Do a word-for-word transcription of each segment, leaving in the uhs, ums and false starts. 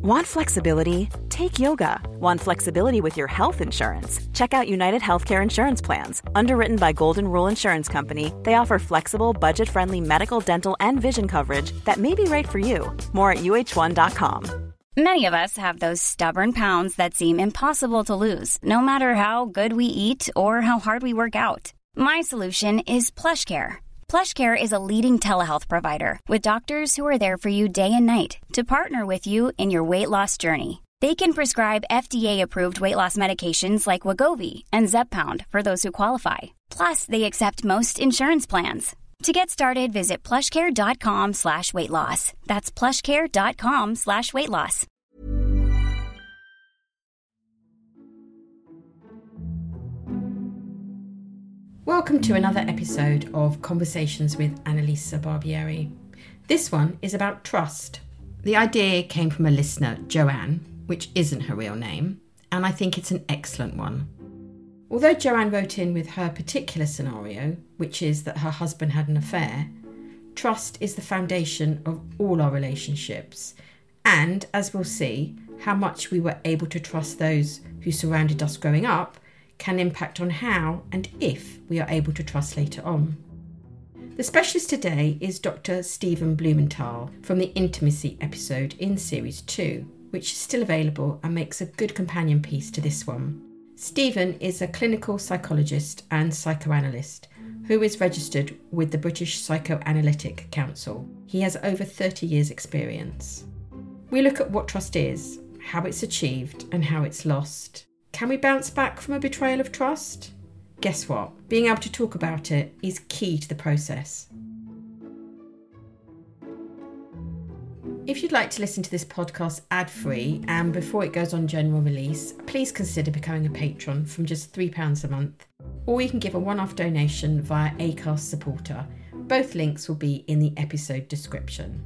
Want flexibility? Take yoga. Want flexibility with your health insurance? Check out United Healthcare Insurance Plans. Underwritten by Golden Rule Insurance Company, they offer flexible, budget-friendly medical, dental, and vision coverage that may be right for you. More at U H one dot com. Many of us have those stubborn pounds that seem impossible to lose, no matter how good we eat or how hard we work out. My solution is PlushCare. PlushCare is a leading telehealth provider with doctors who are there for you day and night to partner with you in your weight loss journey. They can prescribe F D A-approved weight loss medications like Wegovy and Zepbound for those who qualify. Plus, they accept most insurance plans. To get started, visit plushcare.com slash weight loss. That's plushcare.com slash weight loss. Welcome to another episode of Conversations with Annalisa Barbieri. This one is about trust. The idea came from a listener, Joanne, which isn't her real name, and I think it's an excellent one. Although Joanne wrote in with her particular scenario, which is that her husband had an affair, trust is the foundation of all our relationships. And, as we'll see, how much we were able to trust those who surrounded us growing up can impact on how and if we are able to trust later on. The specialist today is Doctor Stephen Blumenthal from the Intimacy episode in Series two, which is still available and makes a good companion piece to this one. Stephen is a clinical psychologist and psychoanalyst who is registered with the British Psychoanalytic Council. He has over thirty years' experience. We look at what trust is, how it's achieved, and how it's lost. Can we bounce back from a betrayal of trust? Guess what? Being able to talk about it is key to the process. If you'd like to listen to this podcast ad-free and before it goes on general release, please consider becoming a patron from just three pounds a month. Or you can give a one-off donation via Acast Supporter. Both links will be in the episode description.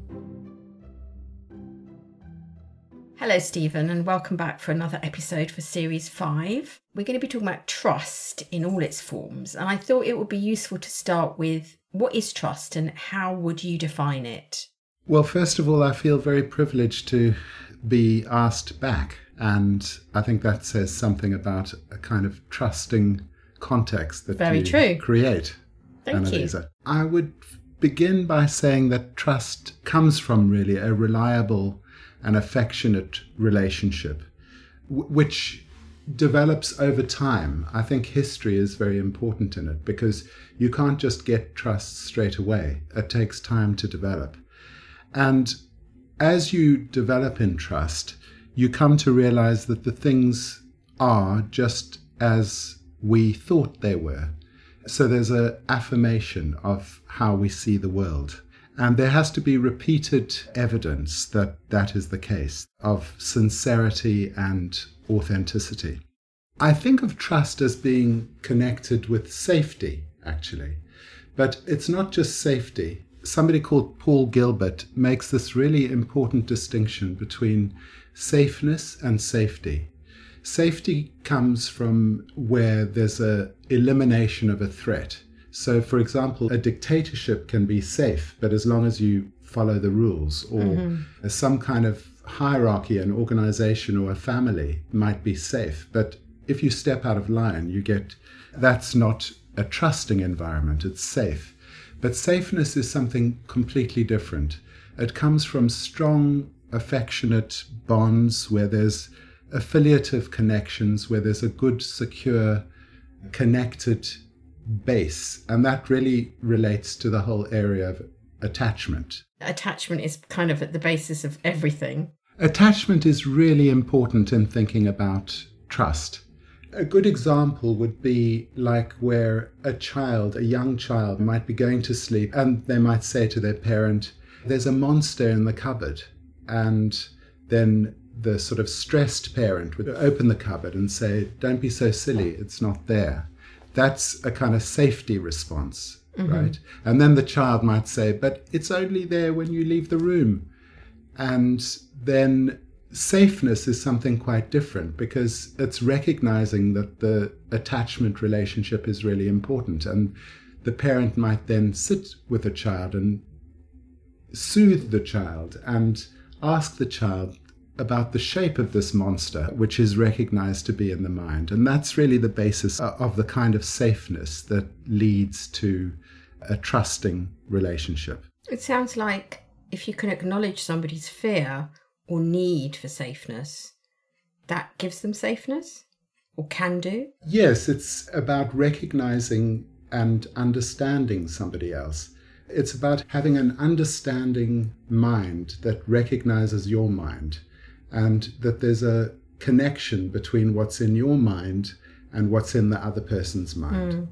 Hello, Stephen, and welcome back for another episode for Series five. We're going to be talking about trust in all its forms, and I thought it would be useful to start with what is trust and how would you define it? Well, first of all, I feel very privileged to be asked back, and I think that says something about a kind of trusting context that very you true. create. Thank Annalisa. you. I would begin by saying that trust comes from really a reliable an affectionate relationship, w- which develops over time. I think history is very important in it because you can't just get trust straight away. It takes time to develop. And as you develop in trust, you come to realize that the things are just as we thought they were. So there's an affirmation of how we see the world. And there has to be repeated evidence that that is the case, of sincerity and authenticity. I think of trust as being connected with safety, actually. But it's not just safety. Somebody called Paul Gilbert makes this really important distinction between safeness and safety. Safety comes from where there's an elimination of a threat. So, for example, a dictatorship can be safe, but as long as you follow the rules, or mm-hmm. some kind of hierarchy, an organization or a family might be safe. But if you step out of line, you get, that's not a trusting environment, it's safe. But safeness is something completely different. It comes from strong, affectionate bonds where there's affiliative connections, where there's a good, secure, connected base, and that really relates to the whole area of attachment. Attachment is kind of at the basis of everything. Attachment is really important in thinking about trust. A good example would be like where a child, a young child, might be going to sleep and they might say to their parent, "There's a monster in the cupboard," and then the sort of stressed parent would open the cupboard and say, "Don't be so silly, it's not there." That's a kind of safety response, mm-hmm. right? And then the child might say, "But it's only there when you leave the room." And then safeness is something quite different because it's recognizing that the attachment relationship is really important. And the parent might then sit with the child and soothe the child and ask the child, about the shape of this monster, which is recognized to be in the mind. And that's really the basis of the kind of safeness that leads to a trusting relationship. It sounds like if you can acknowledge somebody's fear or need for safeness, that gives them safeness, or can do? Yes, it's about recognizing and understanding somebody else. It's about having an understanding mind that recognizes your mind, and that there's a connection between what's in your mind and what's in the other person's mind. Mm.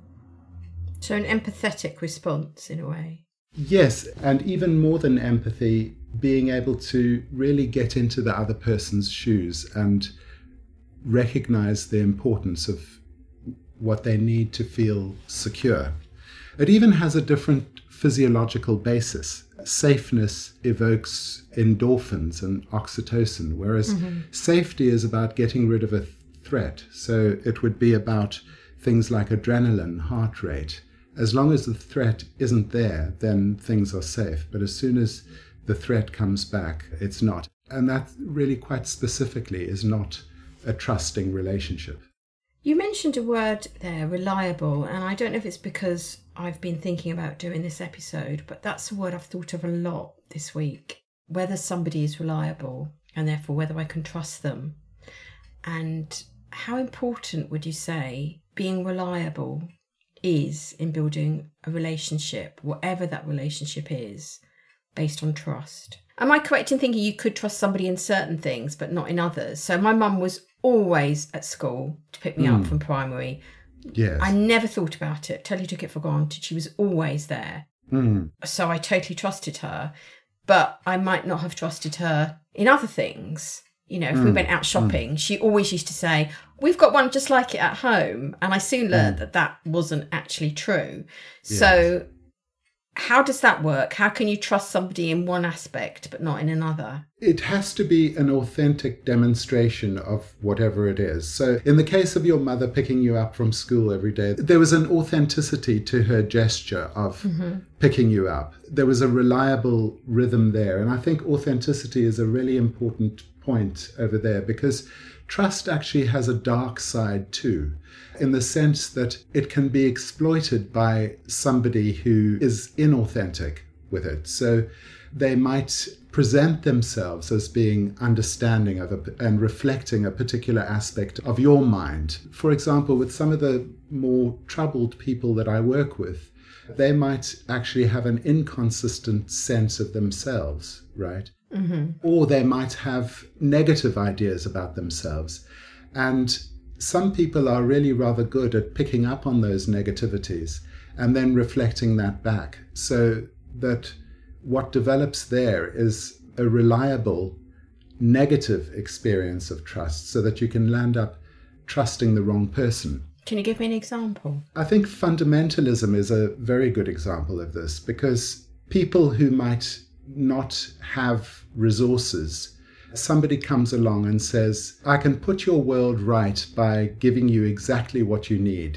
So an empathetic response, in a way. Yes, and even more than empathy, being able to really get into the other person's shoes and recognize the importance of what they need to feel secure. It even has a different physiological basis. Safeness evokes endorphins and oxytocin, whereas mm-hmm. safety is about getting rid of a threat. So it would be about things like adrenaline, heart rate. As long as the threat isn't there, then things are safe. But as soon as the threat comes back, it's not. And that really quite specifically is not a trusting relationship. You mentioned a word there, reliable, and I don't know if it's because I've been thinking about doing this episode, but that's a word I've thought of a lot this week. Whether somebody is reliable, and therefore whether I can trust them. And how important would you say being reliable is in building a relationship, whatever that relationship is, based on trust? Am I correct in thinking you could trust somebody in certain things, but not in others? So my mum was always at school to pick me mm. up from primary. Yes. I never thought about it, totally took it for granted. She was always there. Mm. So I totally trusted her, but I might not have trusted her in other things. You know, if mm. we went out shopping, mm. she always used to say, we've got one just like it at home. And I soon learned mm. that that wasn't actually true. Yes. So how does that work? How can you trust somebody in one aspect but not in another? It has to be an authentic demonstration of whatever it is. So in the case of your mother picking you up from school every day, there was an authenticity to her gesture of mm-hmm. picking you up. There was a reliable rhythm there. And I think authenticity is a really important point over there, because trust actually has a dark side too, in the sense that it can be exploited by somebody who is inauthentic with it. So they might present themselves as being understanding of a, and reflecting a particular aspect of your mind. For example, with some of the more troubled people that I work with, they might actually have an inconsistent sense of themselves, right? Mm-hmm. Or they might have negative ideas about themselves. And some people are really rather good at picking up on those negativities and then reflecting that back, so that what develops there is a reliable negative experience of trust, so that you can land up trusting the wrong person. Can you give me an example? I think fundamentalism is a very good example of this, because people who might not have resources, somebody comes along and says, I can put your world right by giving you exactly what you need.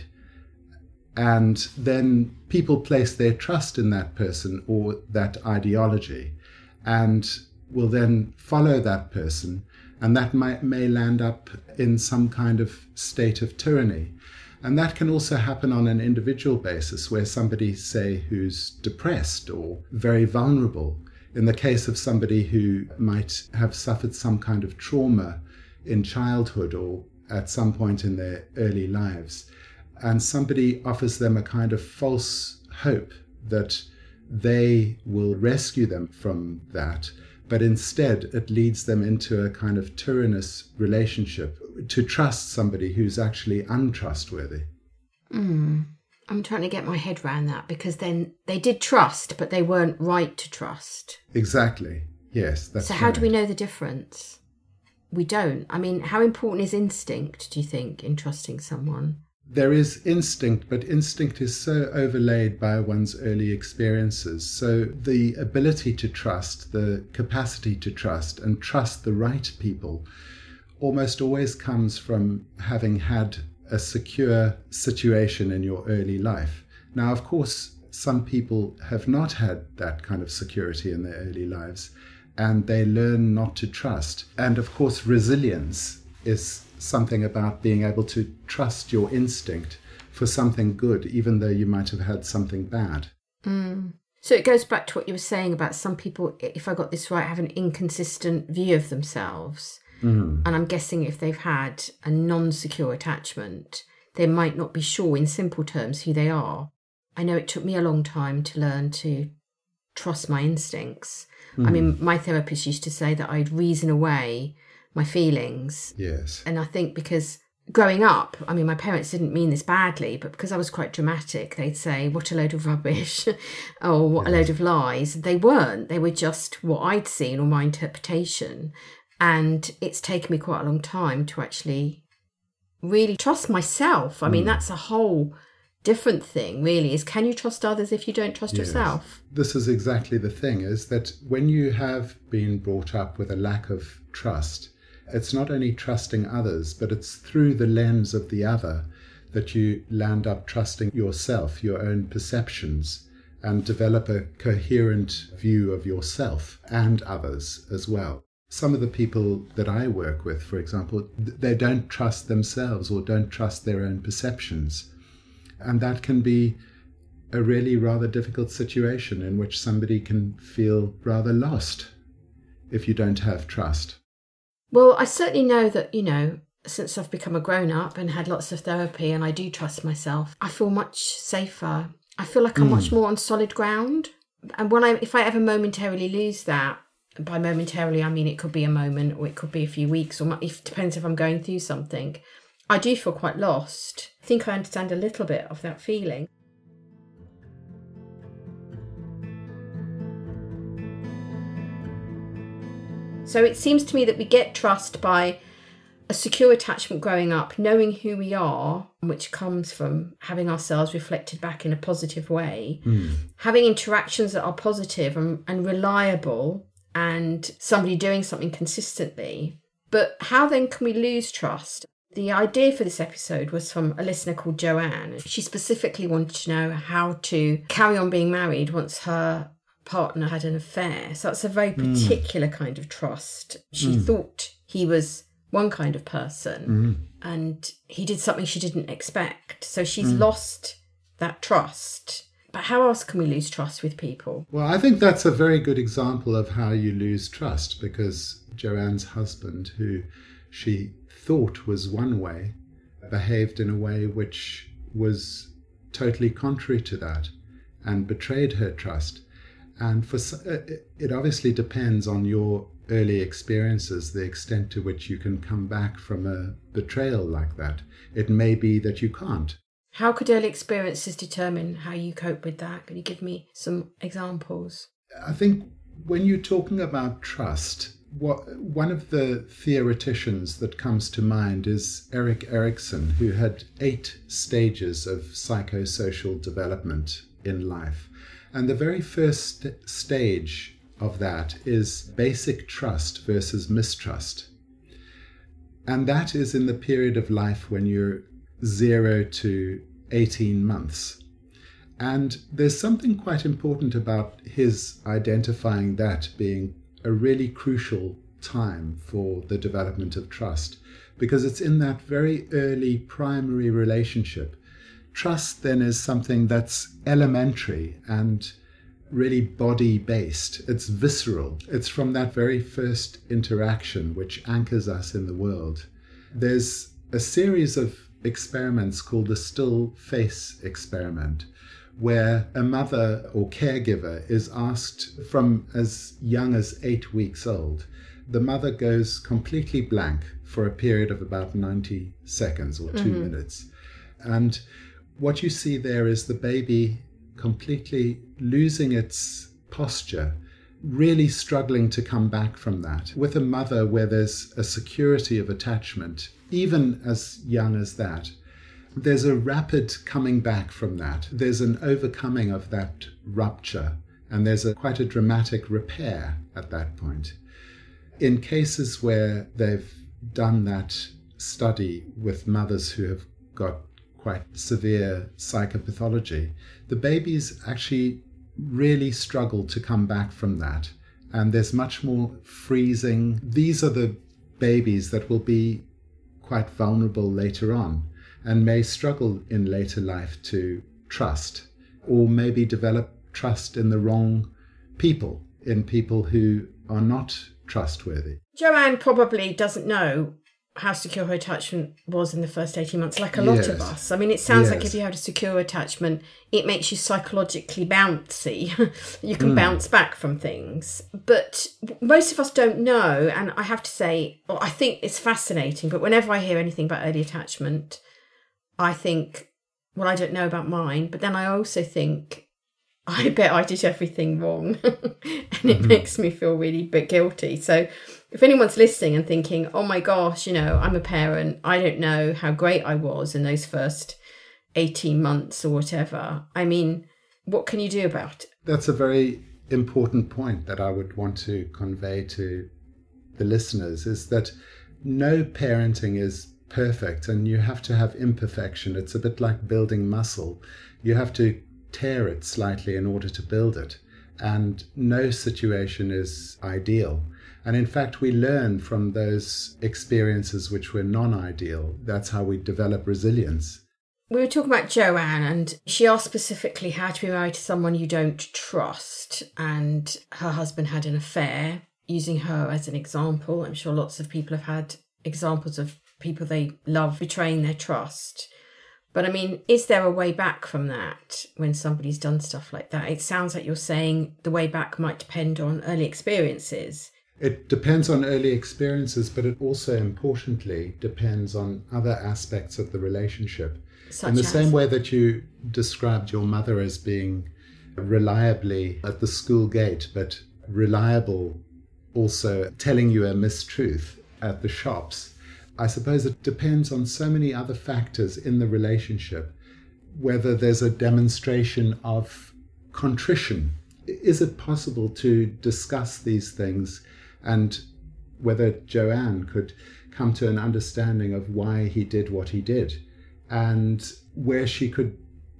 And then people place their trust in that person or that ideology and will then follow that person. And that might, may land up in some kind of state of tyranny. And that can also happen on an individual basis, where somebody, say, who's depressed or very vulnerable, in the case of somebody who might have suffered some kind of trauma in childhood or at some point in their early lives, and somebody offers them a kind of false hope that they will rescue them from that, but instead it leads them into a kind of tyrannous relationship to trust somebody who's actually untrustworthy. Mm. I'm trying to get my head around that, because then they did trust, but they weren't right to trust. Exactly. Yes, that's So how right. do we know the difference? We don't. I mean, how important is instinct, do you think, in trusting someone? There is instinct, but instinct is so overlaid by one's early experiences. So the ability to trust, the capacity to trust and trust the right people almost always comes from having had a secure situation in your early life. Now, of course, some people have not had that kind of security in their early lives, and they learn not to trust. And of course, resilience is something about being able to trust your instinct for something good, even though you might have had something bad. Mm. So it goes back to what you were saying about some people, if I got this right, have an inconsistent view of themselves. Mm. And I'm guessing if they've had a non-secure attachment, they might not be sure in simple terms who they are. I know it took me a long time to learn to trust my instincts. Mm. I mean, my therapist used to say that I'd reason away my feelings. Yes. And I think because growing up, I mean, my parents didn't mean this badly, but because I was quite dramatic, they'd say, what a load of rubbish, or what yes. a load of lies. They weren't. They were just what I'd seen or my interpretation. And it's taken me quite a long time to actually really trust myself. I mean, mm. that's a whole different thing, really, is can you trust others if you don't trust yes. yourself? This is exactly the thing, is that when you have been brought up with a lack of trust, it's not only trusting others, but it's through the lens of the other that you land up trusting yourself, your own perceptions, and develop a coherent view of yourself and others as well. Some of the people that I work with, for example, they don't trust themselves or don't trust their own perceptions. And that can be a really rather difficult situation in which somebody can feel rather lost if you don't have trust. Well, I certainly know that, you know, since I've become a grown-up and had lots of therapy and I do trust myself, I feel much safer. I feel like I'm mm. much more on solid ground. And when I, if I ever momentarily lose that, by momentarily I mean it could be a moment or it could be a few weeks, or it depends if I'm going through something, I do feel quite lost. I think I understand a little bit of that feeling. So it seems to me that we get trust by a secure attachment growing up, knowing who we are, which comes from having ourselves reflected back in a positive way, mm. having interactions that are positive and, and reliable, and somebody doing something consistently. But how then can we lose trust? The idea for this episode was from a listener called Joanne. She specifically wanted to know how to carry on being married once her partner had an affair. So it's a very particular mm. kind of trust. She mm. thought he was one kind of person mm. and he did something she didn't expect. So she's mm. lost that trust. But how else can we lose trust with people? Well, I think that's a very good example of how you lose trust, because Joanne's husband, who she thought was one way, behaved in a way which was totally contrary to that and betrayed her trust. And for it obviously depends on your early experiences, the extent to which you can come back from a betrayal like that. It may be that you can't. How could early experiences determine how you cope with that? Can you give me some examples? I think when you're talking about trust, what, one of the theoreticians that comes to mind is Erik Erikson, who had eight stages of psychosocial development in life. And the very first st- stage of that is basic trust versus mistrust. And that is in the period of life when you're zero to eighteen months. And there's something quite important about his identifying that being a really crucial time for the development of trust, because it's in that very early primary relationship. Trust then is something that's elementary and really body-based. It's visceral. It's from that very first interaction which anchors us in the world. There's a series of experiments called the still face experiment, where a mother or caregiver is asked from as young as eight weeks old. The mother goes completely blank for a period of about ninety seconds or two mm-hmm. minutes. And what you see there is the baby completely losing its posture, really struggling to come back from that. With a mother where there's a security of attachment, even as young as that, there's a rapid coming back from that. There's an overcoming of that rupture, and there's a quite a dramatic repair at that point. In cases where they've done that study with mothers who have got quite severe psychopathology, the babies actually really struggle to come back from that and there's much more freezing. These are the babies that will be quite vulnerable later on and may struggle in later life to trust, or maybe develop trust in the wrong people, in people who are not trustworthy. Joanne probably doesn't know how secure her attachment was in the first eighteen months, like a lot Yes. of us. I mean, it sounds Yes. like if you had a secure attachment, it makes you psychologically bouncy. You can mm. bounce back from things. But most of us don't know. And I have to say, well, I think it's fascinating. But whenever I hear anything about early attachment, I think, well, I don't know about mine. But then I also think, I bet I did everything wrong. And it mm-hmm. makes me feel really bit guilty. So if anyone's listening and thinking, oh my gosh, you know, I'm a parent, I don't know how great I was in those first eighteen months or whatever. I mean, what can you do about it? That's a very important point that I would want to convey to the listeners, is that no parenting is perfect and you have to have imperfection. It's a bit like building muscle. You have to tear it slightly in order to build it. And no situation is ideal. And in fact, we learn from those experiences which were non-ideal. That's how we develop resilience. We were talking about Joanne, and she asked specifically how to be married to someone you don't trust. And her husband had an affair, using her as an example. I'm sure lots of people have had examples of people they love betraying their trust. But I mean, is there a way back from that when somebody's done stuff like that? It sounds like you're saying the way back might depend on early experiences. It depends on early experiences, but it also importantly depends on other aspects of the relationship. Such In the as? same way that you described your mother as being reliably at the school gate, but reliable also telling you a mistruth at the shops, I suppose it depends on so many other factors in the relationship, whether there's a demonstration of contrition. Is it possible to discuss these things, and whether Joanne could come to an understanding of why he did what he did, and where she could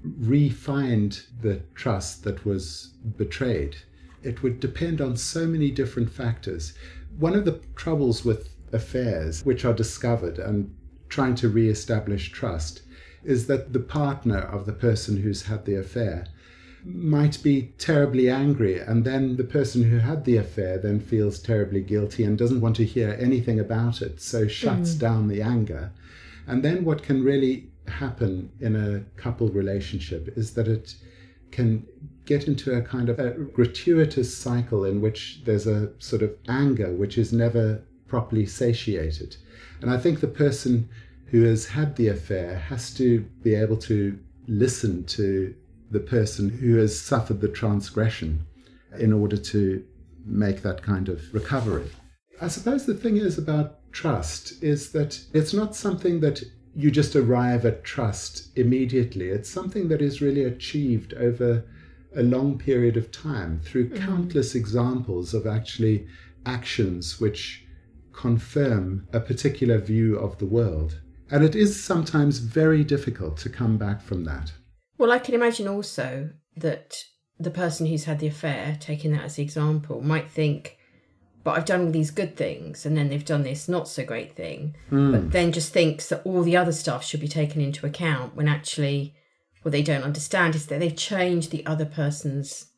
re-find the trust that was betrayed? It would depend on so many different factors. One of the troubles with affairs which are discovered and trying to re-establish trust is that the partner of the person who's had the affair might be terribly angry, and then the person who had the affair then feels terribly guilty and doesn't want to hear anything about it, so shuts mm. down the anger. And then what can really happen in a couple relationship is that it can get into a kind of a gratuitous cycle in which there's a sort of anger which is never properly satiated. And I think the person who has had the affair has to be able to listen to the person who has suffered the transgression in order to make that kind of recovery. I suppose the thing is about trust is that it's not something that you just arrive at trust immediately. It's something that is really achieved over a long period of time through mm-hmm. countless examples of actually actions which confirm a particular view of the world. And it is sometimes very difficult to come back from that. Well, I can imagine also that the person who's had the affair, taking that as the example, might think, but I've done all these good things and then they've done this not so great thing, mm. but then just thinks that all the other stuff should be taken into account, when actually what they don't understand is that they've changed the other person's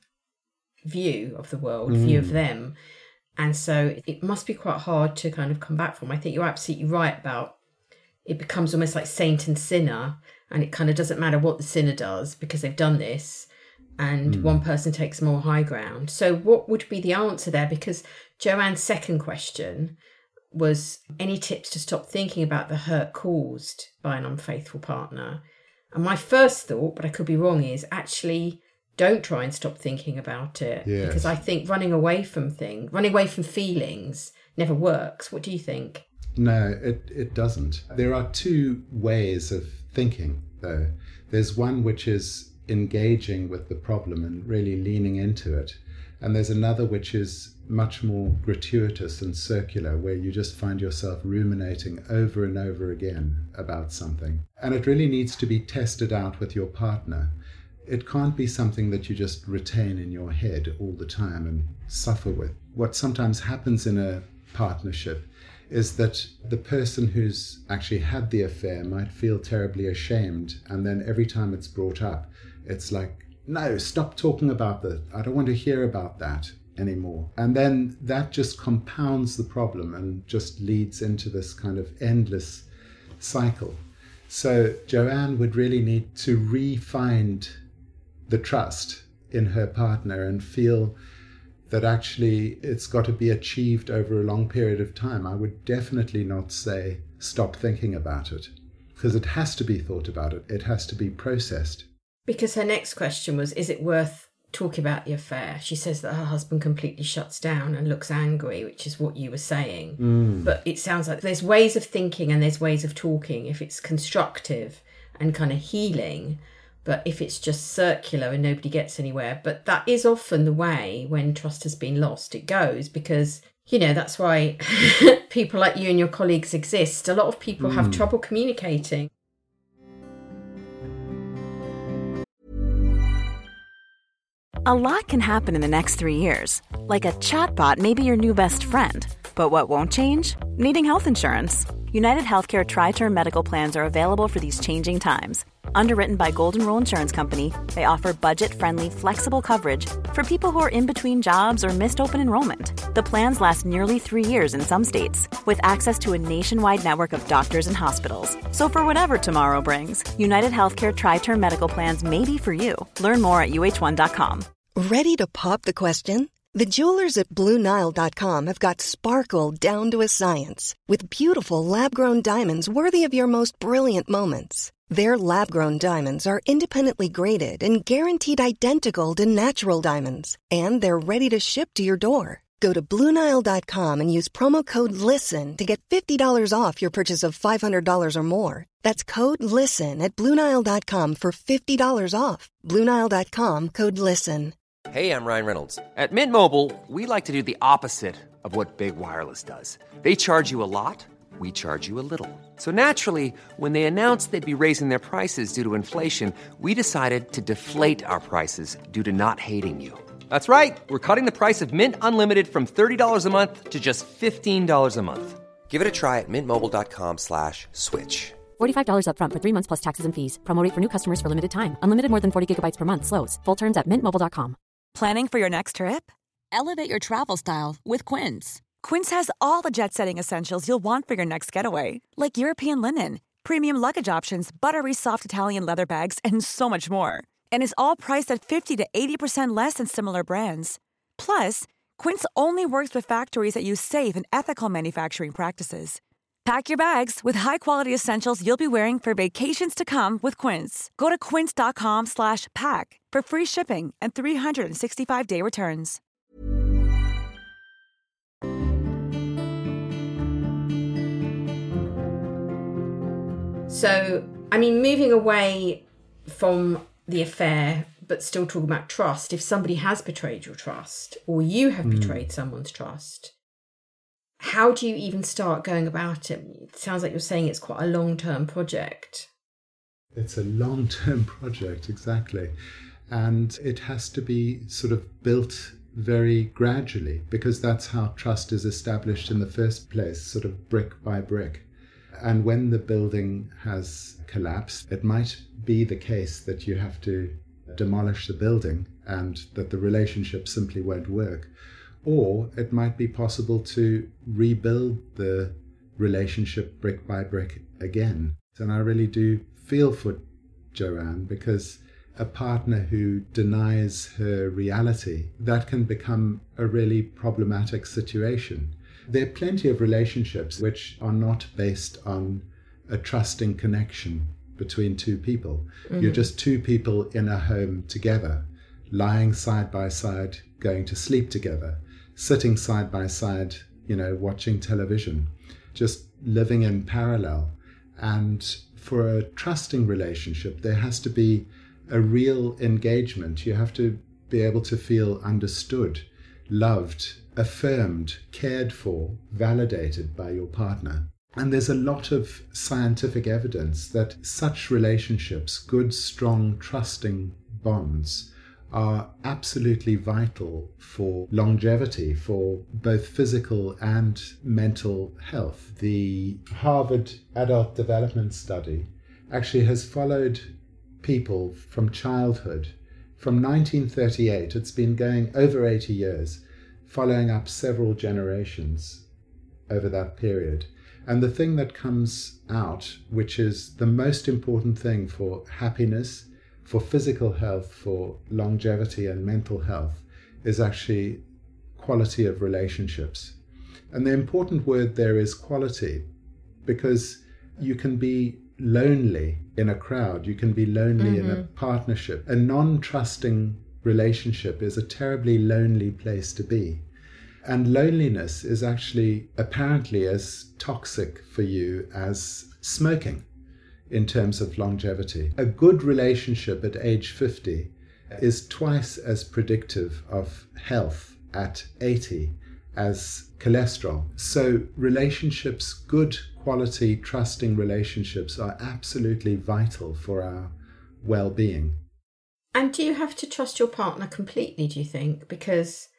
view of the world, mm. view of them. And so it must be quite hard to kind of come back from. I think you're absolutely right about it becomes almost like saint and sinner, and it kind of doesn't matter what the sinner does because they've done this, and mm. one person takes more high ground. So what would be the answer there? Because Joanne's second question was any tips to stop thinking about the hurt caused by an unfaithful partner? And my first thought, but I could be wrong, is actually don't try and stop thinking about it. Yes. Because I think running away from things, running away from feelings never works. What do you think? No, it, it doesn't. There are two ways of thinking, though. There's one which is engaging with the problem and really leaning into it. And there's another which is much more gratuitous and circular, where you just find yourself ruminating over and over again about something. And it really needs to be tested out with your partner. It can't be something that you just retain in your head all the time and suffer with. what sometimes happens in a partnership is that the person who's actually had the affair might feel terribly ashamed, and then every time it's brought up, it's like, no, stop talking about that. I don't want to hear about that anymore. And then that just compounds the problem and just leads into this kind of endless cycle. So Joanne would really need to re-find the trust in her partner and feel that actually it's got to be achieved over a long period of time. I would definitely not say stop thinking about it, because it has to be thought about it. It has to be processed. Because her next question was, is it worth talking about the affair? She says that her husband completely shuts down and looks angry, which is what you were saying. Mm. But it sounds like there's ways of thinking and there's ways of talking if it's constructive and kind of healing. But if it's just circular and nobody gets anywhere, but that is often the way when trust has been lost, it goes, because, you know, that's why people like you and your colleagues exist. A lot of people mm. have trouble communicating. A lot can happen in the next three years. Like a chatbot may be your new best friend. But what won't change? Needing health insurance. United Healthcare Tri-Term Medical Plans are available for these changing times. Underwritten by Golden Rule Insurance Company, they offer budget-friendly, flexible coverage for people who are in between jobs or missed open enrollment. The plans last nearly three years in some states, with access to a nationwide network of doctors and hospitals. So for whatever tomorrow brings, United Healthcare Tri-Term Medical Plans may be for you. Learn more at U H one dot com. Ready to pop the question? The jewelers at Blue Nile dot com have got sparkle down to a science with beautiful lab-grown diamonds worthy of your most brilliant moments. Their lab-grown diamonds are independently graded and guaranteed identical to natural diamonds, and they're ready to ship to your door. Go to Blue Nile dot com and use promo code LISTEN to get fifty dollars off your purchase of five hundred dollars or more. That's code LISTEN at Blue Nile dot com for fifty dollars off. Blue Nile dot com, code LISTEN. Hey, I'm Ryan Reynolds. At Mint Mobile, we like to do the opposite of what Big Wireless does. They charge you a lot, we charge you a little. So naturally, when they announced they'd be raising their prices due to inflation, we decided to deflate our prices due to not hating you. That's right. We're cutting the price of Mint Unlimited from thirty dollars a month to just fifteen dollars a month. Give it a try at mintmobile.com slash switch. forty-five dollars up front for three months plus taxes and fees. Promo rate for new customers for limited time. Unlimited more than forty gigabytes per month. Slows full terms at mint mobile dot com. Planning for your next trip? Elevate your travel style with Quince. Quince has all the jet-setting essentials you'll want for your next getaway, like European linen, premium luggage options, buttery soft Italian leather bags, and so much more. And is all priced at fifty to eighty percent less than similar brands. Plus, Quince only works with factories that use safe and ethical manufacturing practices. Pack your bags with high-quality essentials you'll be wearing for vacations to come with Quince. Go to quince.com slash pack for free shipping and three hundred sixty-five day returns. So, I mean, moving away from the affair, but still talking about trust, if somebody has betrayed your trust or you have mm. betrayed someone's trust, how do you even start going about it? It sounds like you're saying it's quite a long-term project. It's a long-term project, exactly. And it has to be sort of built very gradually, because that's how trust is established in the first place, sort of brick by brick. And when the building has collapsed, it might be the case that you have to demolish the building and that the relationship simply won't work. Or it might be possible to rebuild the relationship brick by brick again. And I really do feel for Joanne, because a partner who denies her reality, that can become a really problematic situation. There are plenty of relationships which are not based on a trusting connection between two people. Mm-hmm. You're just two people in a home together, lying side by side, going to sleep together, sitting side by side, you know, watching television, just living in parallel. And for a trusting relationship, there has to be a real engagement. You have to be able to feel understood, loved, affirmed, cared for, validated by your partner. And there's a lot of scientific evidence that such relationships, good, strong, trusting bonds, are absolutely vital for longevity, for both physical and mental health. The Harvard Adult Development Study actually has followed people from childhood. From nineteen thirty-eight, it's been going over eighty years, following up several generations over that period. And the thing that comes out, which is the most important thing for happiness, for physical health, for longevity and mental health, is actually quality of relationships. And the important word there is quality, because you can be lonely in a crowd, you can be lonely mm-hmm. in a partnership. A non-trusting relationship is a terribly lonely place to be. And loneliness is actually apparently as toxic for you as smoking in terms of longevity. A good relationship at age fifty is twice as predictive of health at eighty as cholesterol. So relationships, good quality, trusting relationships, are absolutely vital for our well-being. And do you have to trust your partner completely, do you think? Because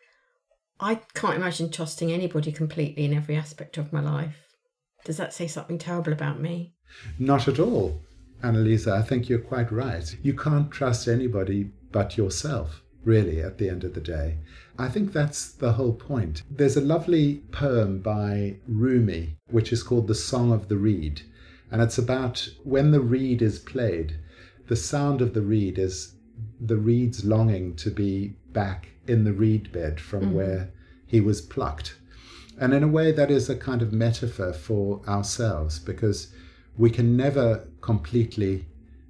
I can't imagine trusting anybody completely in every aspect of my life. Does that say something terrible about me? Not at all, Annalisa. I think you're quite right. You can't trust anybody but yourself, really, at the end of the day. I think that's the whole point. There's a lovely poem by Rumi, which is called The Song of the Reed. And it's about when the reed is played, the sound of the reed is the reed's longing to be back in the reed bed from mm-hmm. where he was plucked. And in a way, that is a kind of metaphor for ourselves, because we can never completely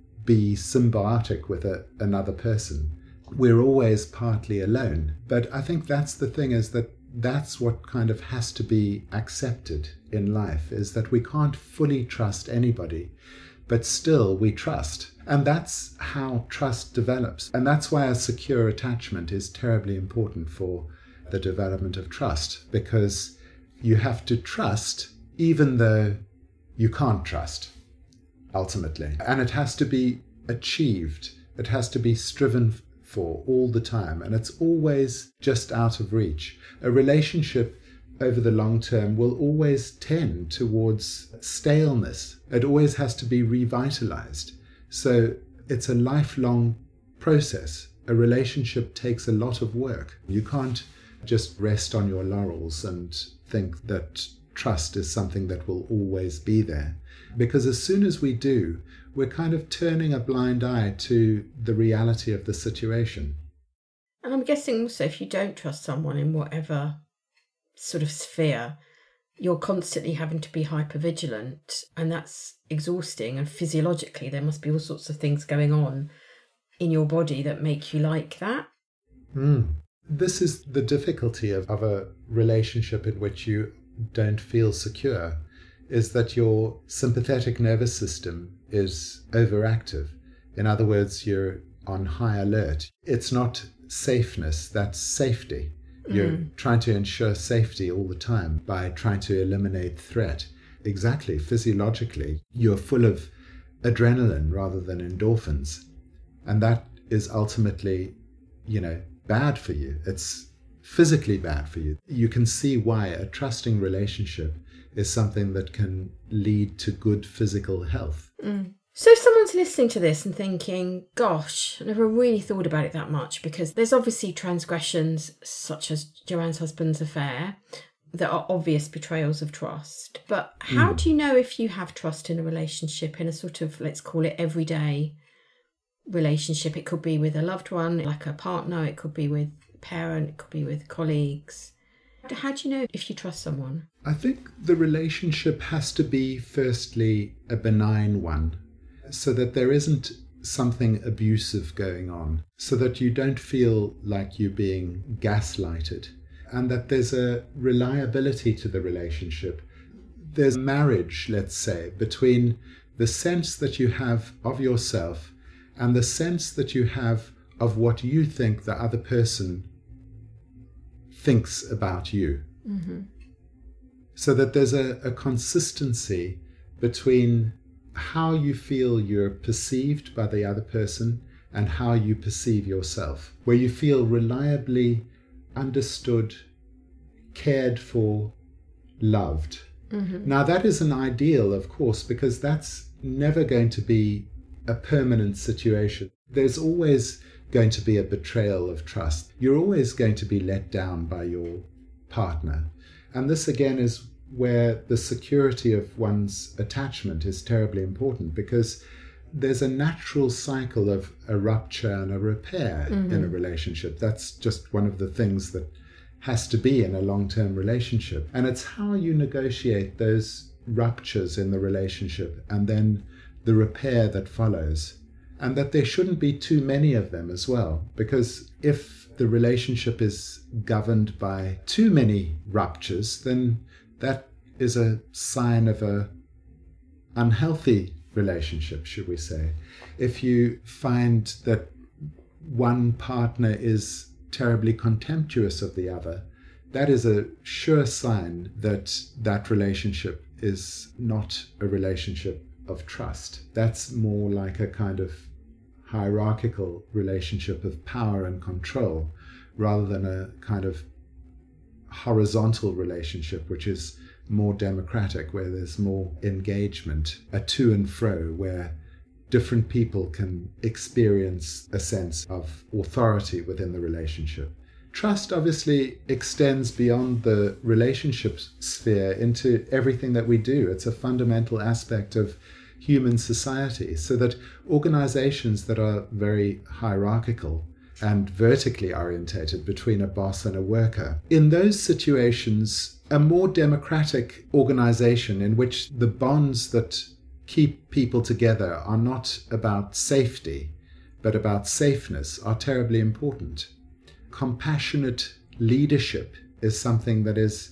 be symbiotic with a, another person. We're always partly alone. But I think that's the thing, is that that's what kind of has to be accepted in life, is that we can't fully trust anybody, but still we trust. And that's how trust develops. And that's why a secure attachment is terribly important for the development of trust, because you have to trust even though you can't trust, ultimately. And it has to be achieved. It has to be striven for all the time. And it's always just out of reach. A relationship over the long term will always tend towards staleness. It always has to be revitalized. So it's a lifelong process. A relationship takes a lot of work. You can't just rest on your laurels and think that trust is something that will always be there. Because as soon as we do, we're kind of turning a blind eye to the reality of the situation. And I'm guessing also, if you don't trust someone in whatever sort of sphere, you're constantly having to be hypervigilant, and that's exhausting. And physiologically, there must be all sorts of things going on in your body that make you like that. Mm. This is the difficulty of, of a relationship in which you don't feel secure, is that your sympathetic nervous system is overactive. In other words, you're on high alert. It's not safeness, that's safety. You're mm. trying to ensure safety all the time by trying to eliminate threat. Exactly, physiologically, you're full of adrenaline rather than endorphins. And that is ultimately, you know, bad for you. It's physically bad for you. You can see why a trusting relationship is something that can lead to good physical health. Mm. So if someone's listening to this and thinking, gosh, I never really thought about it that much, because there's obviously transgressions such as Joanne's husband's affair that are obvious betrayals of trust. But how mm. do you know if you have trust in a relationship, in a sort of, let's call it, everyday relationship? It could be with a loved one, like a partner, it could be with a parent, it could be with colleagues. How do you know if you trust someone? I think the relationship has to be, firstly, a benign one, so that there isn't something abusive going on, so that you don't feel like you're being gaslighted, and that there's a reliability to the relationship. There's marriage, let's say, between the sense that you have of yourself and the sense that you have of what you think the other person thinks about you. Mm-hmm. So that there's a, a consistency between how you feel you're perceived by the other person and how you perceive yourself, where you feel reliably understood, cared for, loved. Mm-hmm. Now, that is an ideal, of course, because that's never going to be a permanent situation. There's always going to be a betrayal of trust. You're always going to be let down by your partner. And this, again, is where the security of one's attachment is terribly important, because there's a natural cycle of a rupture and a repair mm-hmm. in a relationship. That's just one of the things that has to be in a long-term relationship. And it's how you negotiate those ruptures in the relationship and then the repair that follows. And that there shouldn't be too many of them as well, because if the relationship is governed by too many ruptures, then that is a sign of a unhealthy relationship, should we say. If you find that one partner is terribly contemptuous of the other, that is a sure sign that that relationship is not a relationship of trust. That's more like a kind of hierarchical relationship of power and control, rather than a kind of horizontal relationship, which is more democratic, where there's more engagement, a to and fro, where different people can experience a sense of authority within the relationship. Trust obviously extends beyond the relationship sphere into everything that we do. It's a fundamental aspect of human society, so that organizations that are very hierarchical and vertically orientated between a boss and a worker, in those situations, a more democratic organization in which the bonds that keep people together are not about safety, but about safeness, are terribly important. Compassionate leadership is something that is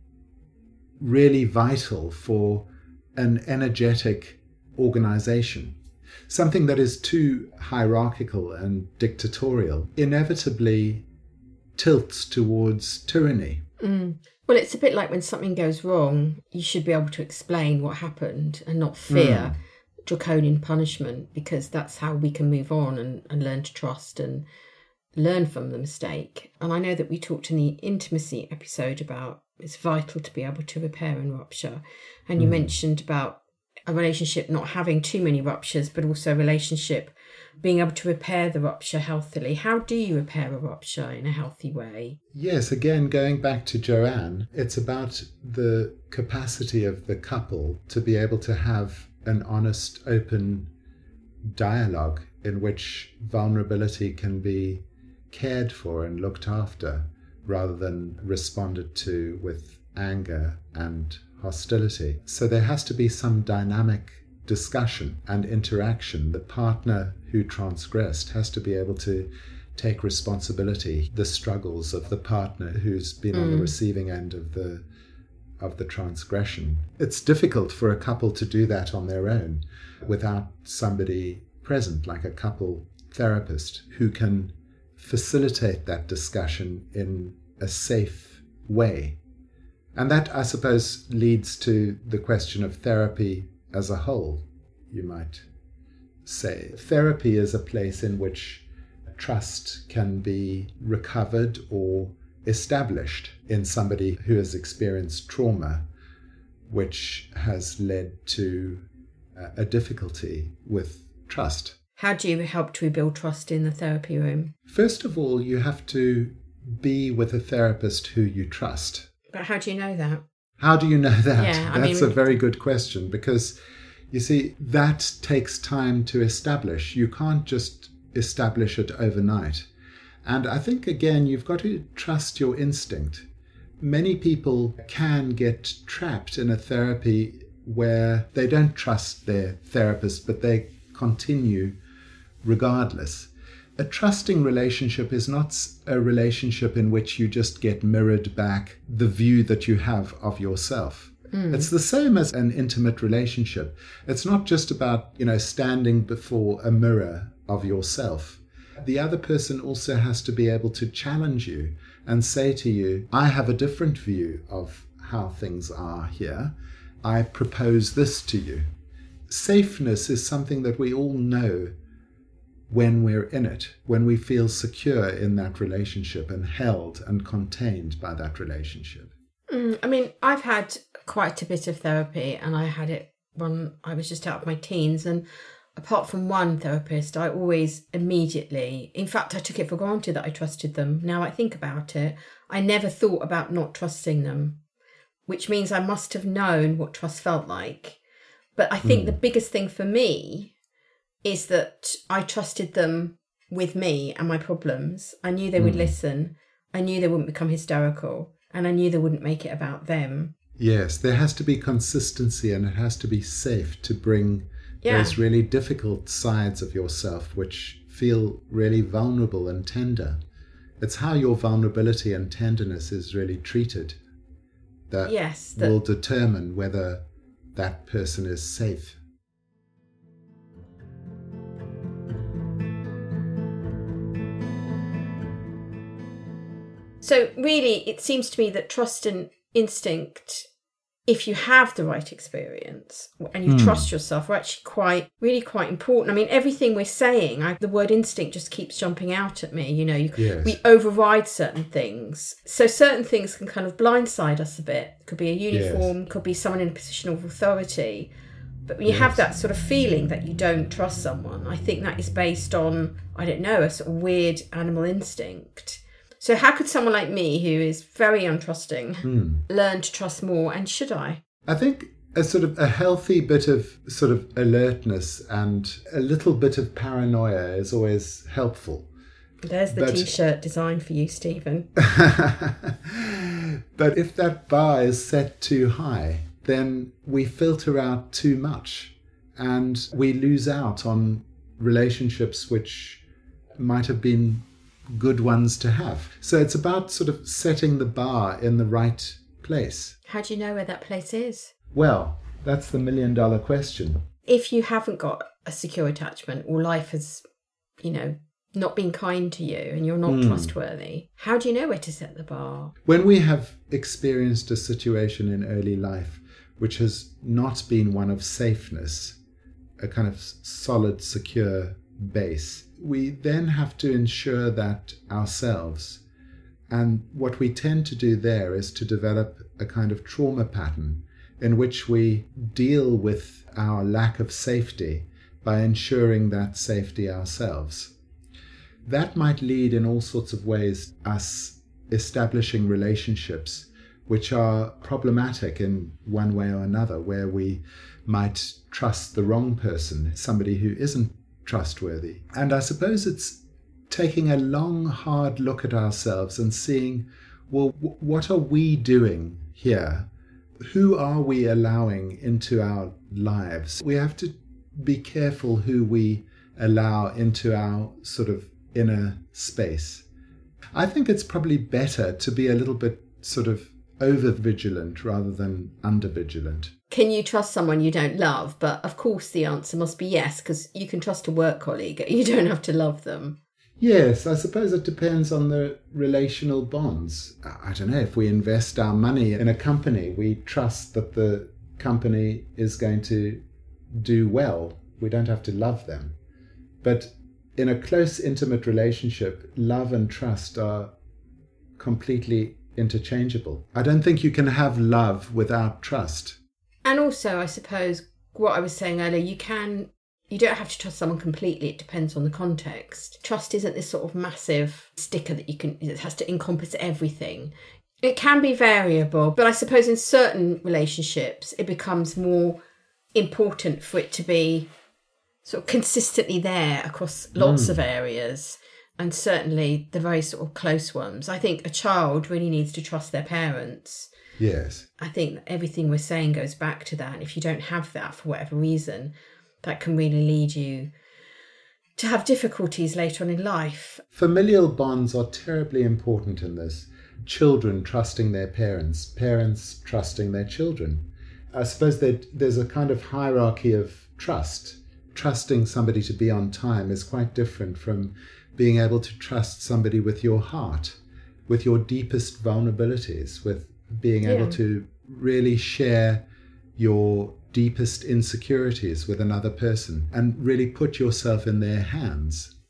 really vital for an energetic organization. Something that is too hierarchical and dictatorial inevitably tilts towards tyranny. Mm. Well, it's a bit like when something goes wrong, you should be able to explain what happened and not fear mm. draconian punishment, because that's how we can move on and, and learn to trust and learn from the mistake. And I know that we talked in the intimacy episode about it's vital to be able to repair and rupture. And you mm. mentioned about a relationship not having too many ruptures, but also a relationship being able to repair the rupture healthily. How do you repair a rupture in a healthy way? Yes, again, going back to Joanne, it's about the capacity of the couple to be able to have an honest, open dialogue in which vulnerability can be cared for and looked after, rather than responded to with anger and hostility. So there has to be some dynamic discussion and interaction. The partner who transgressed has to be able to take responsibility, the struggles of the partner who's been mm. on the receiving end of the of the transgression. It's difficult for a couple to do that on their own without somebody present, like a couple therapist who can facilitate that discussion in a safe way. And that, I suppose, leads to the question of therapy as a whole, you might say. Therapy is a place in which trust can be recovered or established in somebody who has experienced trauma, which has led to a difficulty with trust. How do you help to rebuild trust in the therapy room? First of all, you have to be with a therapist who you trust. But how do you know that? How do you know that? Yeah, I That's mean, a very good question, because, you see, that takes time to establish. You can't just establish it overnight. And I think, again, you've got to trust your instinct. Many people can get trapped in a therapy where they don't trust their therapist, but they continue regardless. A trusting relationship is not a relationship in which you just get mirrored back the view that you have of yourself. Mm. It's the same as an intimate relationship. It's not just about, you know, standing before a mirror of yourself. The other person also has to be able to challenge you and say to you, I have a different view of how things are here. I propose this to you. Safeness is something that we all know when we're in it, when we feel secure in that relationship and held and contained by that relationship. Mm, I mean, I've had quite a bit of therapy, and I had it when I was just out of my teens. And apart from one therapist, I always immediately, in fact, I took it for granted that I trusted them. Now I think about it, I never thought about not trusting them, which means I must have known what trust felt like. But I think mm. the biggest thing for me is that I trusted them with me and my problems. I knew they would mm. listen. I knew they wouldn't become hysterical. And I knew they wouldn't make it about them. Yes, there has to be consistency, and it has to be safe to bring yeah. those really difficult sides of yourself which feel really vulnerable and tender. It's how your vulnerability and tenderness is really treated that, yes, that will determine whether that person is safe. So really, it seems to me that trust and instinct, if you have the right experience and you mm. trust yourself, are actually quite, really quite important. I mean, everything we're saying, I, the word instinct just keeps jumping out at me. You know, you, yes. we override certain things. So certain things can kind of blindside us a bit. It could be a uniform, yes. could be someone in a position of authority. But when you yes. have that sort of feeling that you don't trust someone, I think that is based on, I don't know, a sort of weird animal instinct. So how could someone like me, who is very untrusting, mm. learn to trust more? And should I? I think a sort of a healthy bit of sort of alertness and a little bit of paranoia is always helpful. There's the but, T-shirt design for you, Stephen. But if that bar is set too high, then we filter out too much and we lose out on relationships which might have been good ones to have. So it's about sort of setting the bar in the right place. How do you know where that place is? Well, that's the million dollar question. If you haven't got a secure attachment, or life has, you know, not been kind to you and you're not mm. trustworthy, how do you know where to set the bar? When we have experienced a situation in early life which has not been one of safeness, a kind of solid, secure base, we then have to ensure that ourselves. And what we tend to do there is to develop a kind of trauma pattern in which we deal with our lack of safety by ensuring that safety ourselves. That might lead in all sorts of ways us establishing relationships which are problematic in one way or another, where we might trust the wrong person, somebody who isn't trustworthy. And I suppose it's taking a long, hard look at ourselves and seeing, well, w- what are we doing here? Who are we allowing into our lives? We have to be careful who we allow into our sort of inner space. I think it's probably better to be a little bit sort of over-vigilant rather than under-vigilant. Can you trust someone you don't love? But of course the answer must be yes, because you can trust a work colleague. You don't have to love them. Yes, I suppose it depends on the relational bonds. I don't know, if we invest our money in a company, we trust that the company is going to do well. We don't have to love them. But in a close, intimate relationship, love and trust are completely interchangeable. I don't think you can have love without trust. And also, I suppose, what I was saying earlier, you can, you don't have to trust someone completely. It depends on the context. Trust isn't this sort of massive sticker that you can, it has to encompass everything. It can be variable, but I suppose in certain relationships, it becomes more important for it to be sort of consistently there across lots mm. of areas. And certainly the very sort of close ones. I think a child really needs to trust their parents. Yes. I think that everything we're saying goes back to that. And if you don't have that for whatever reason, that can really lead you to have difficulties later on in life. Familial bonds are terribly important in this. Children trusting their parents, parents trusting their children. I suppose that there's a kind of hierarchy of trust. Trusting somebody to be on time is quite different from being able to trust somebody with your heart, with your deepest vulnerabilities, with being able yeah. to really share your deepest insecurities with another person and really put yourself in their hands.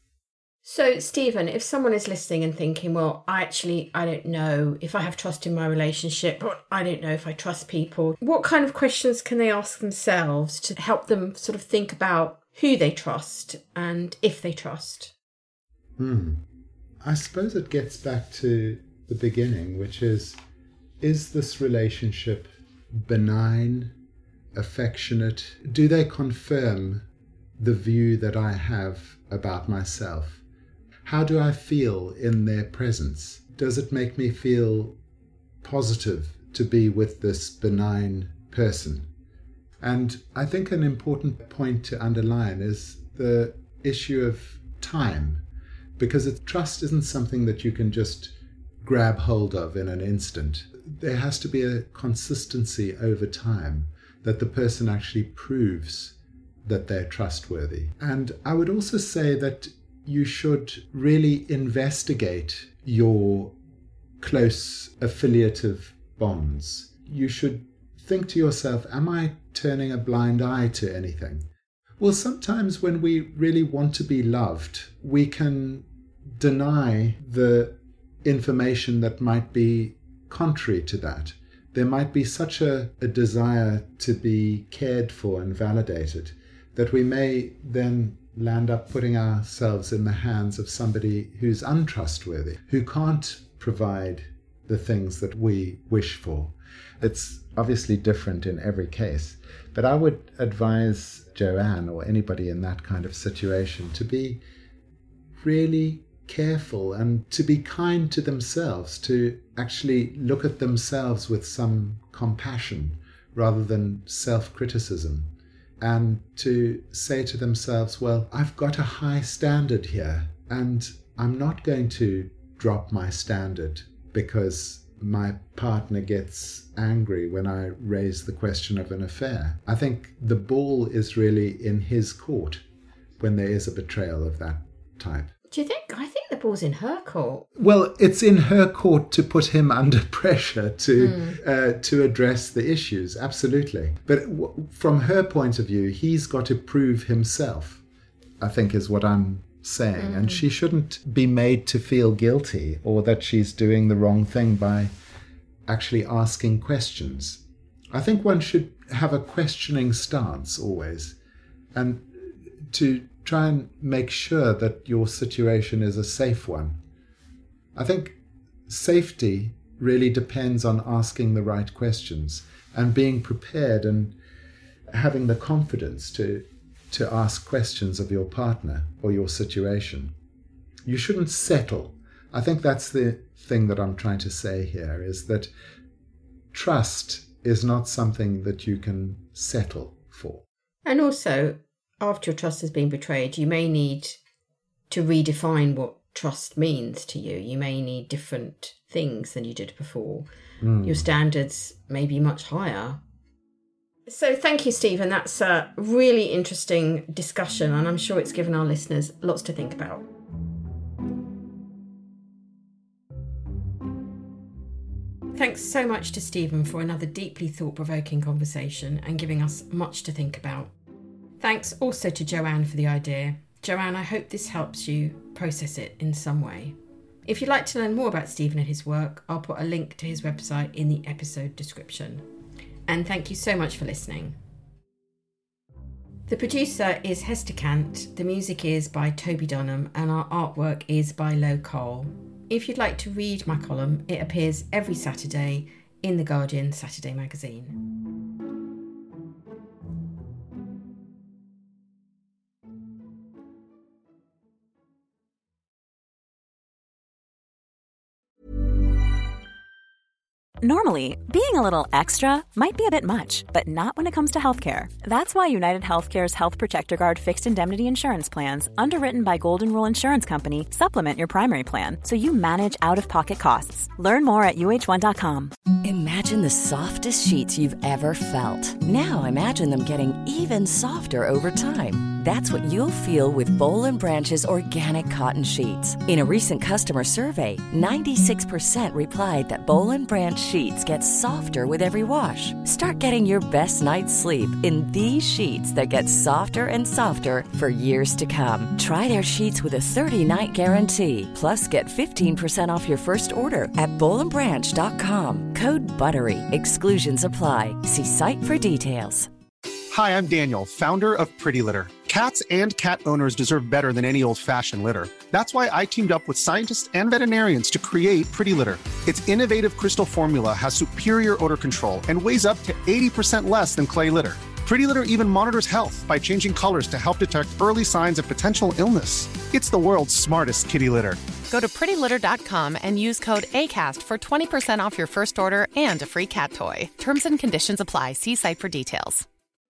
So, Stephen, if someone is listening and thinking, well, I actually, I don't know if I have trust in my relationship, or I don't know if I trust people, what kind of questions can they ask themselves to help them sort of think about who they trust and if they trust? Hmm. I suppose it gets back to the beginning, which is, is this relationship benign, affectionate? Do they confirm the view that I have about myself? How do I feel in their presence? Does it make me feel positive to be with this benign person? And I think an important point to underline is the issue of time, because it, trust isn't something that you can just grab hold of in an instant. There has to be a consistency over time that the person actually proves that they're trustworthy. And I would also say that you should really investigate your close affiliative bonds. You should think to yourself, am I turning a blind eye to anything? Well, sometimes when we really want to be loved, we can deny the information that might be contrary to that. There might be such a, a desire to be cared for and validated that we may then land up putting ourselves in the hands of somebody who's untrustworthy, who can't provide the things that we wish for. It's obviously different in every case, but I would advise Joanne or anybody in that kind of situation to be really careful and to be kind to themselves, to actually look at themselves with some compassion rather than self-criticism, and to say to themselves, well, I've got a high standard here and I'm not going to drop my standard because my partner gets angry when I raise the question of an affair. I think the ball is really in his court when there is a betrayal of that type. Do you think? I think the ball's in her court. Well, it's in her court to put him under pressure to Mm. uh, to address the issues, absolutely. But w- from her point of view, he's got to prove himself, I think is what I'm saying. Mm. And she shouldn't be made to feel guilty or that she's doing the wrong thing by actually asking questions. I think one should have a questioning stance always, and to try and make sure that your situation is a safe one. I think safety really depends on asking the right questions and being prepared and having the confidence to to ask questions of your partner or your situation. You shouldn't settle. I think that's the thing that I'm trying to say here, is that trust is not something that you can settle for. And also, after your trust has been betrayed, you may need to redefine what trust means to you. You may need different things than you did before. Mm. Your standards may be much higher. So thank you, Stephen. That's a really interesting discussion, and I'm sure it's given our listeners lots to think about. Thanks so much to Stephen for another deeply thought-provoking conversation and giving us much to think about. Thanks also to Joanne for the idea. Joanne, I hope this helps you process it in some way. If you'd like to learn more about Stephen and his work, I'll put a link to his website in the episode description. And thank you so much for listening. The producer is Hester Cant, the music is by Toby Dunham, and our artwork is by Lo Cole. If you'd like to read my column, it appears every Saturday in The Guardian Saturday magazine. Normally, being a little extra might be a bit much, but not when it comes to healthcare. That's why United Healthcare's Health Protector Guard fixed indemnity insurance plans, underwritten by Golden Rule Insurance Company, supplement your primary plan so you manage out-of-pocket costs. Learn more at U H one dot com. Imagine the softest sheets you've ever felt. Now imagine them getting even softer over time. That's what you'll feel with Boll and Branch's organic cotton sheets. In a recent customer survey, ninety-six percent replied that Boll and Branch sheets get softer with every wash. Start getting your best night's sleep in these sheets that get softer and softer for years to come. Try their sheets with a thirty-night guarantee. Plus, get fifteen percent off your first order at boll and branch dot com. Code BUTTERY. Exclusions apply. See site for details. Hi, I'm Daniel, founder of Pretty Litter. Cats and cat owners deserve better than any old-fashioned litter. That's why I teamed up with scientists and veterinarians to create Pretty Litter. Its innovative crystal formula has superior odor control and weighs up to eighty percent less than clay litter. Pretty Litter even monitors health by changing colors to help detect early signs of potential illness. It's the world's smartest kitty litter. Go to pretty litter dot com and use code ACAST for twenty percent off your first order and a free cat toy. Terms and conditions apply. See site for details.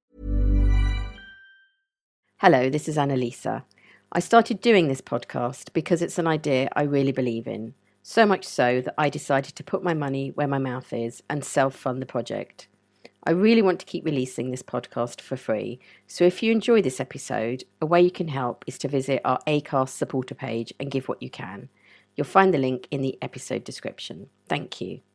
Hello, this is Annalisa. I started doing this podcast because it's an idea I really believe in. So much so that I decided to put my money where my mouth is and self-fund the project. I really want to keep releasing this podcast for free, so if you enjoy this episode, a way you can help is to visit our Acast supporter page and give what you can. You'll find the link in the episode description. Thank you.